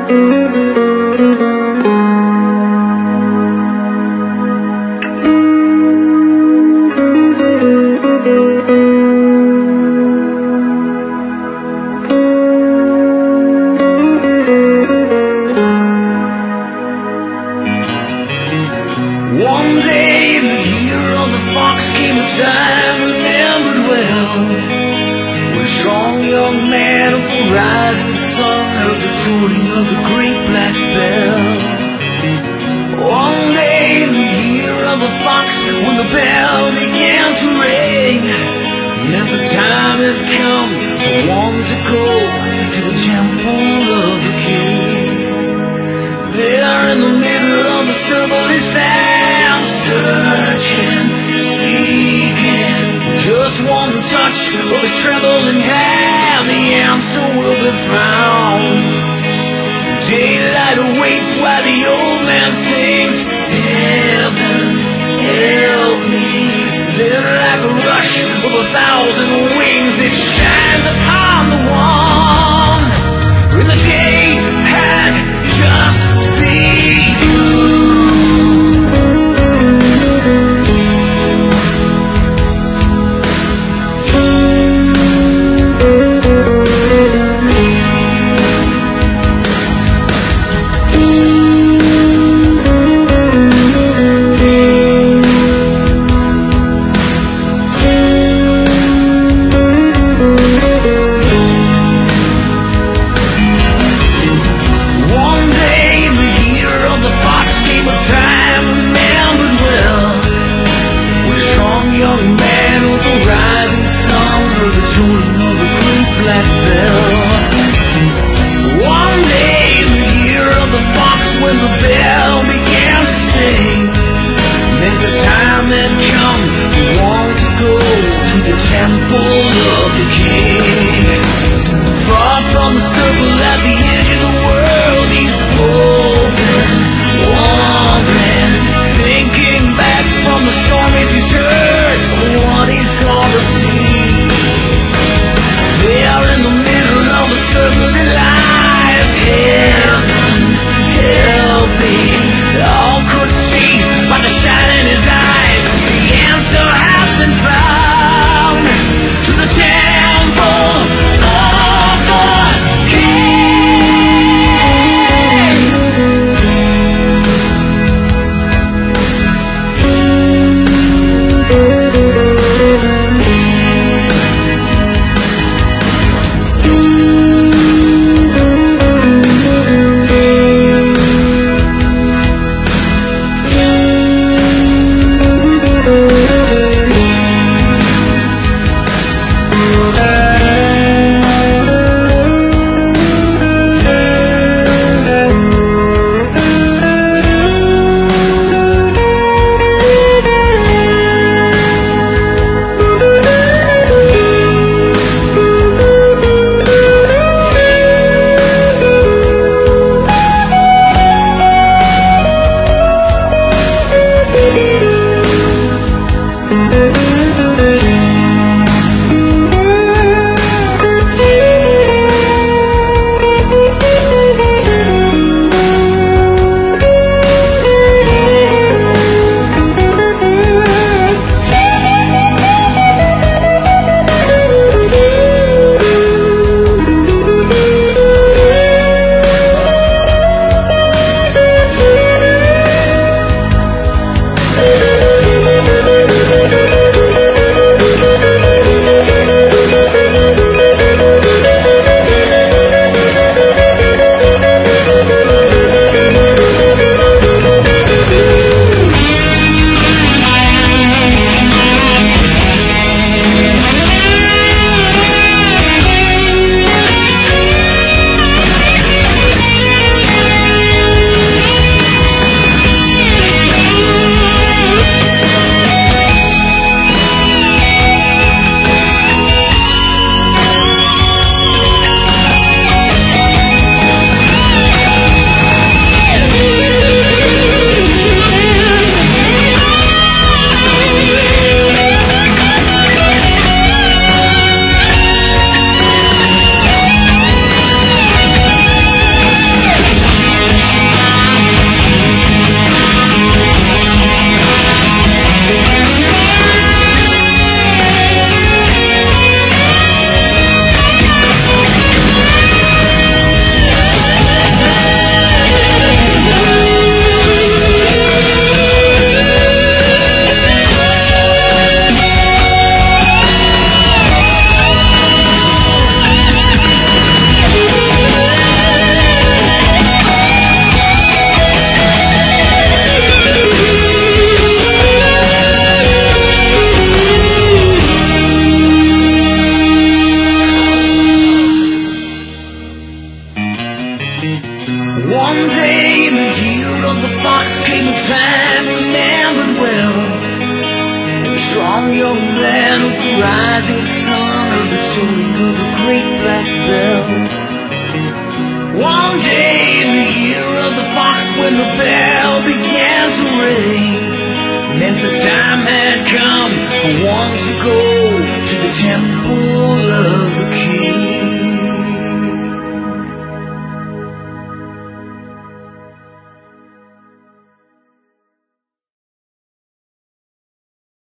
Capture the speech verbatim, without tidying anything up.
One day in the year of the fox came a time remembered well, when a strong young man of the rising sun heard the tolling of the great black bell. One day in the year of the fox, when the bell began to ring, and the time had come for one to go to the temple of the king. There in the middle of the circle he stands, searching, seeking, just one touch of his trembling hand, the answer will be found. Daylight awaits while the old man sings, heaven, help me. Then like a rush of a thousand wings, it shines upon the one, when the day had just begun. One day in the year of the fox came a time remembered well. The strong young man with the rising sun heard the tolling of the great black bell. One day in the year of the fox, when the bell began to ring, meant the time had come for one to go to the temple of the king.